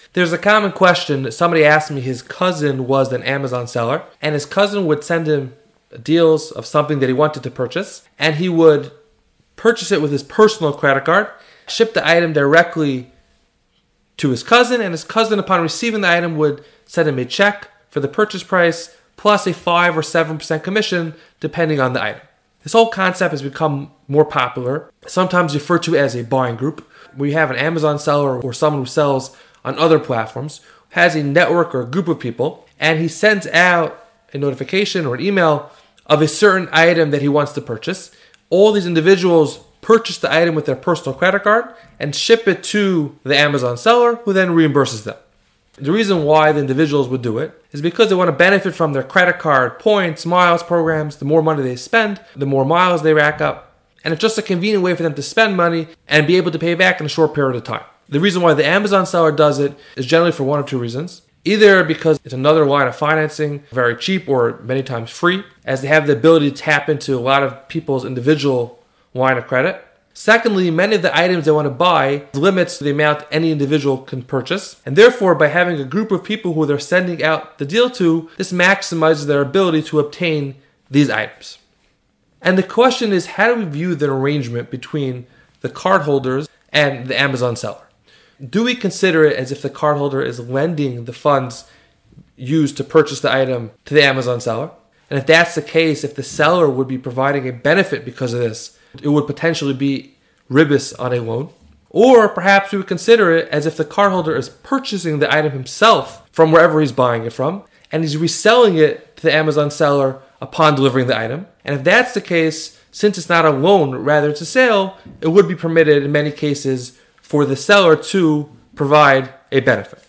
There's a common question. Somebody asked me his cousin was an Amazon seller, and his cousin would send him deals of something that he wanted to purchase, and he would purchase it with his personal credit card, ship the item directly to his cousin, and his cousin, upon receiving the item, would send him a check for the purchase price plus a 5 or 7% commission depending on the item. This whole concept has become more popular, sometimes referred to as a buying group. We have an Amazon seller or someone who sells on other platforms, has a network or a group of people, and he sends out a notification or an email of a certain item that he wants to purchase. All these individuals purchase the item with their personal credit card and ship it to the Amazon seller, who then reimburses them. The reason why the individuals would do it is because they want to benefit from their credit card points, miles programs. The more money they spend, the more miles they rack up. And it's just a convenient way for them to spend money and be able to pay back in a short period of time. The reason why the Amazon seller does it is generally for one of two reasons. Either because it's another line of financing, very cheap or many times free, as they have the ability to tap into a lot of people's individual line of credit. Secondly, many of the items they want to buy limits the amount any individual can purchase. And therefore, by having a group of people who they're sending out the deal to, this maximizes their ability to obtain these items. And the question is, how do we view the arrangement between the cardholders and the Amazon seller? Do we consider it as if the cardholder is lending the funds used to purchase the item to the Amazon seller? And if that's the case, if the seller would be providing a benefit because of this, it would potentially be ribis on a loan. Or perhaps we would consider it as if the cardholder is purchasing the item himself from wherever he's buying it from, and he's reselling it to the Amazon seller upon delivering the item. And if that's the case, since it's not a loan, rather it's a sale, it would be permitted in many cases for the seller to provide a benefit.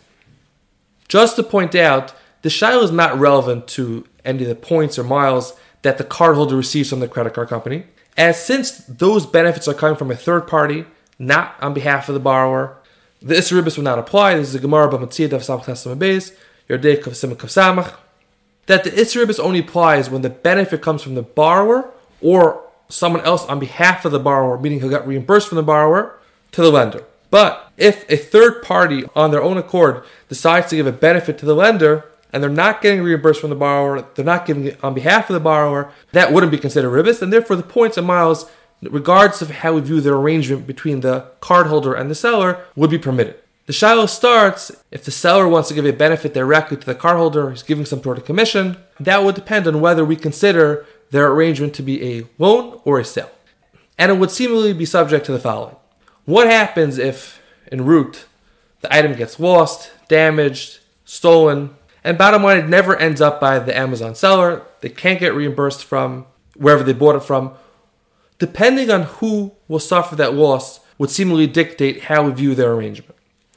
Just to point out, the shaila is not relevant to any of the points or miles that the cardholder receives from the credit card company, as since those benefits are coming from a third party, not on behalf of the borrower, the Isser Ribis would not apply. This is the Gemara B'Matziyah Daf Samach Tesam Beis, Yordei Kav Simon Kav Samach, that the Isser Ribis only applies when the benefit comes from the borrower or someone else on behalf of the borrower, meaning who got reimbursed from the borrower, to the lender. But if a third party on their own accord decides to give a benefit to the lender, and they're not getting reimbursed from the borrower, they're not giving it on behalf of the borrower, that wouldn't be considered ribis, and therefore the points and miles, regardless of how we view the arrangement between the cardholder and the seller, would be permitted. The shiloh starts, if the seller wants to give a benefit directly to the cardholder, he's giving some sort of commission, that would depend on whether we consider their arrangement to be a loan or a sale. And it would seemingly be subject to the following. What happens if, en route, the item gets lost, damaged, stolen, and bottom line, it never ends up by the Amazon seller. They can't get reimbursed from wherever they bought it from. Depending on who will suffer that loss would seemingly dictate how we view their arrangement.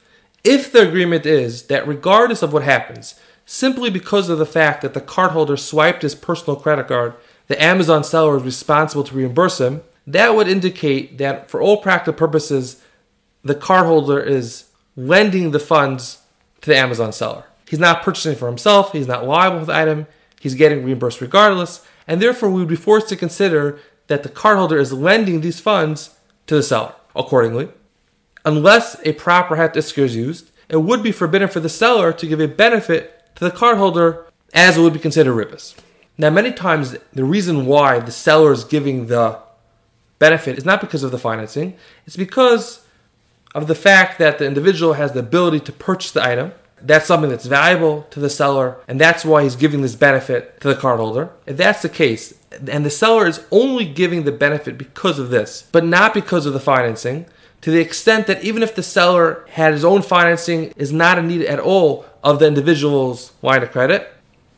If the agreement is that regardless of what happens, simply because of the fact that the cardholder swiped his personal credit card, the Amazon seller is responsible to reimburse him, that would indicate that for all practical purposes, the cardholder is lending the funds to the Amazon seller. He's not purchasing for himself, he's not liable for the item, he's getting reimbursed regardless, and therefore we would be forced to consider that the cardholder is lending these funds to the seller. Accordingly, unless a proper het isker is used, it would be forbidden for the seller to give a benefit to the cardholder as it would be considered ribis. Now, many times the reason why the seller is giving the benefit is not because of the financing, it's because of the fact that the individual has the ability to purchase the item. That's something that's valuable to the seller, and that's why he's giving this benefit to the cardholder. If that's the case, and the seller is only giving the benefit because of this, but not because of the financing, to the extent that even if the seller had his own financing, is not in need at all of the individual's line of credit,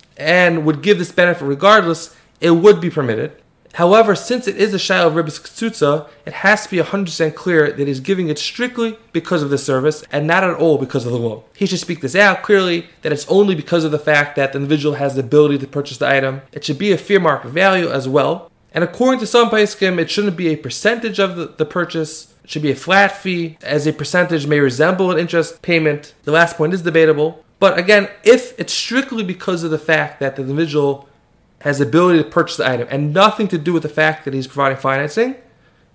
and would give this benefit regardless, it would be permitted. However, since it is a shayla of ribis ktsutza, it has to be 100% clear that he's giving it strictly because of the service and not at all because of the loan. He should speak this out clearly, that it's only because of the fact that the individual has the ability to purchase the item. It should be a fair market value as well. And according to some poskim, it shouldn't be a percentage of the purchase. It should be a flat fee, as a percentage may resemble an interest payment. The last point is debatable. But again, if it's strictly because of the fact that the individual has the ability to purchase the item and nothing to do with the fact that he's providing financing,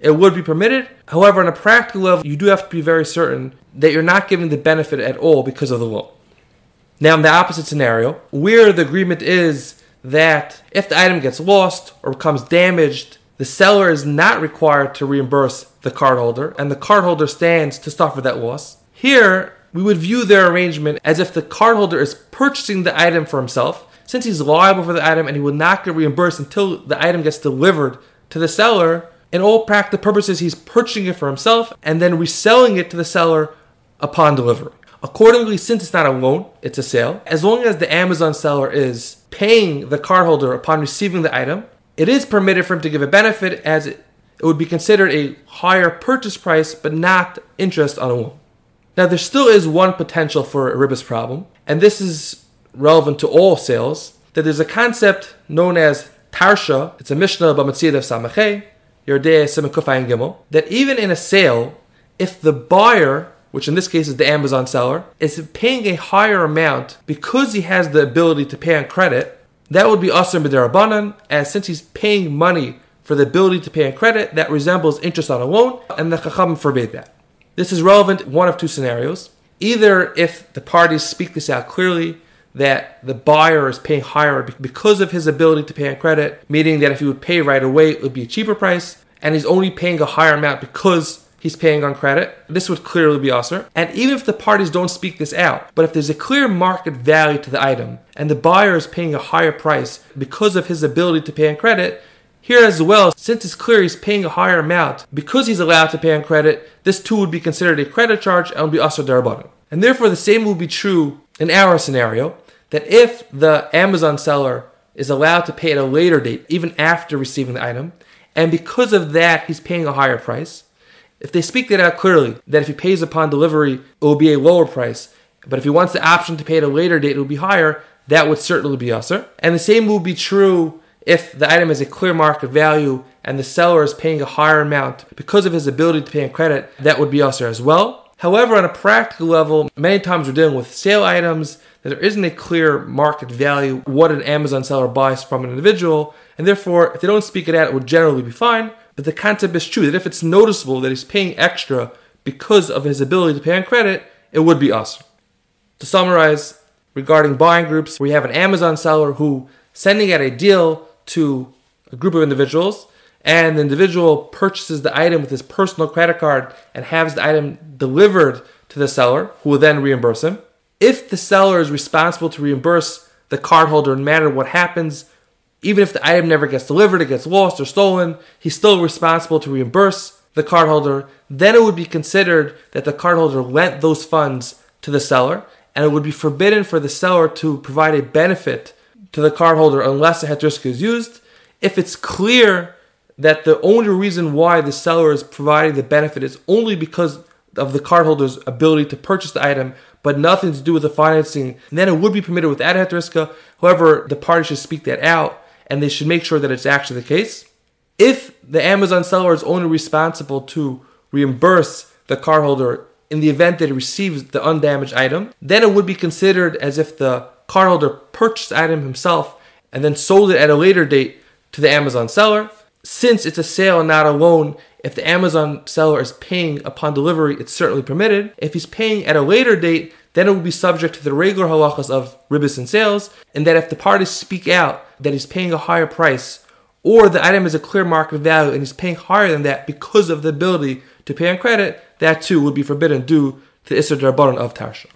it would be permitted. However, on a practical level, you do have to be very certain that you're not giving the benefit at all because of the loan. Now, in the opposite scenario, where the agreement is that if the item gets lost or becomes damaged, the seller is not required to reimburse the cardholder, and the cardholder stands to suffer that loss. Here, we would view their arrangement as if the cardholder is purchasing the item for himself, since he's liable for the item and he will not get reimbursed until the item gets delivered to the seller. In all practical purposes, he's purchasing it for himself and then reselling it to the seller upon delivery. Accordingly, since it's not a loan, it's a sale, as long as the Amazon seller is paying the cardholder upon receiving the item, it is permitted for him to give a benefit, as it would be considered a higher purchase price but not interest on a loan. Now, there still is one potential for a ribos problem, and this is relevant to all sales, that there's a concept known as tarsha. It's a Mishnah b'Metziah of Samachay, Yerdei Simekufay Gimel, that even in a sale, if the buyer, which in this case is the Amazon seller, is paying a higher amount because he has the ability to pay on credit, that would be asur b'derabanan, as since he's paying money for the ability to pay on credit, that resembles interest on a loan, and the Chacham forbade that. This is relevant in one of two scenarios. Either if the parties speak this out clearly, that the buyer is paying higher because of his ability to pay on credit, meaning that if he would pay right away, it would be a cheaper price, and he's only paying a higher amount because he's paying on credit. This would clearly be asur. And even if the parties don't speak this out, but if there's a clear market value to the item, and the buyer is paying a higher price because of his ability to pay on credit, here as well, since it's clear he's paying a higher amount because he's allowed to pay on credit, this too would be considered a credit charge and would be asur derabanan. And therefore the same will be true in our scenario, that if the Amazon seller is allowed to pay at a later date, even after receiving the item, and because of that he's paying a higher price, if they speak that out clearly, that if he pays upon delivery, it will be a lower price, but if he wants the option to pay at a later date, it will be higher, that would certainly be asur. And the same will be true if the item has a clear market value and the seller is paying a higher amount because of his ability to pay on credit, that would be asur as well. However, on a practical level, many times we're dealing with sale items that there isn't a clear market value what an Amazon seller buys from an individual, and therefore, if they don't speak it out, it would generally be fine. But the concept is true, that if it's noticeable that he's paying extra because of his ability to pay on credit, it would be asur. To summarize, regarding buying groups, we have an Amazon seller who sending out a deal to a group of individuals, and the individual purchases the item with his personal credit card and has the item delivered to the seller, who will then reimburse him. If the seller is responsible to reimburse the cardholder no matter what happens, even if the item never gets delivered, it gets lost or stolen, he's still responsible to reimburse the cardholder, then it would be considered that the cardholder lent those funds to the seller, and it would be forbidden for the seller to provide a benefit to the cardholder unless a heter is used. If it's clear that the only reason why the seller is providing the benefit is only because of the cardholder's ability to purchase the item, but nothing to do with the financing, then it would be permitted without a heter. However, the party should speak that out, and they should make sure that it's actually the case. If the Amazon seller is only responsible to reimburse the cardholder in the event that he receives the undamaged item, then it would be considered as if the cardholder purchased the item himself and then sold it at a later date to the Amazon seller. Since it's a sale and not a loan, if the Amazon seller is paying upon delivery, it's certainly permitted. If he's paying at a later date, then it will be subject to the regular halachas of ribos and sales, and that if the parties speak out that he's paying a higher price, or the item is a clear market value and he's paying higher than that because of the ability to pay on credit, that too would be forbidden due to the asur derabanan of tarsha.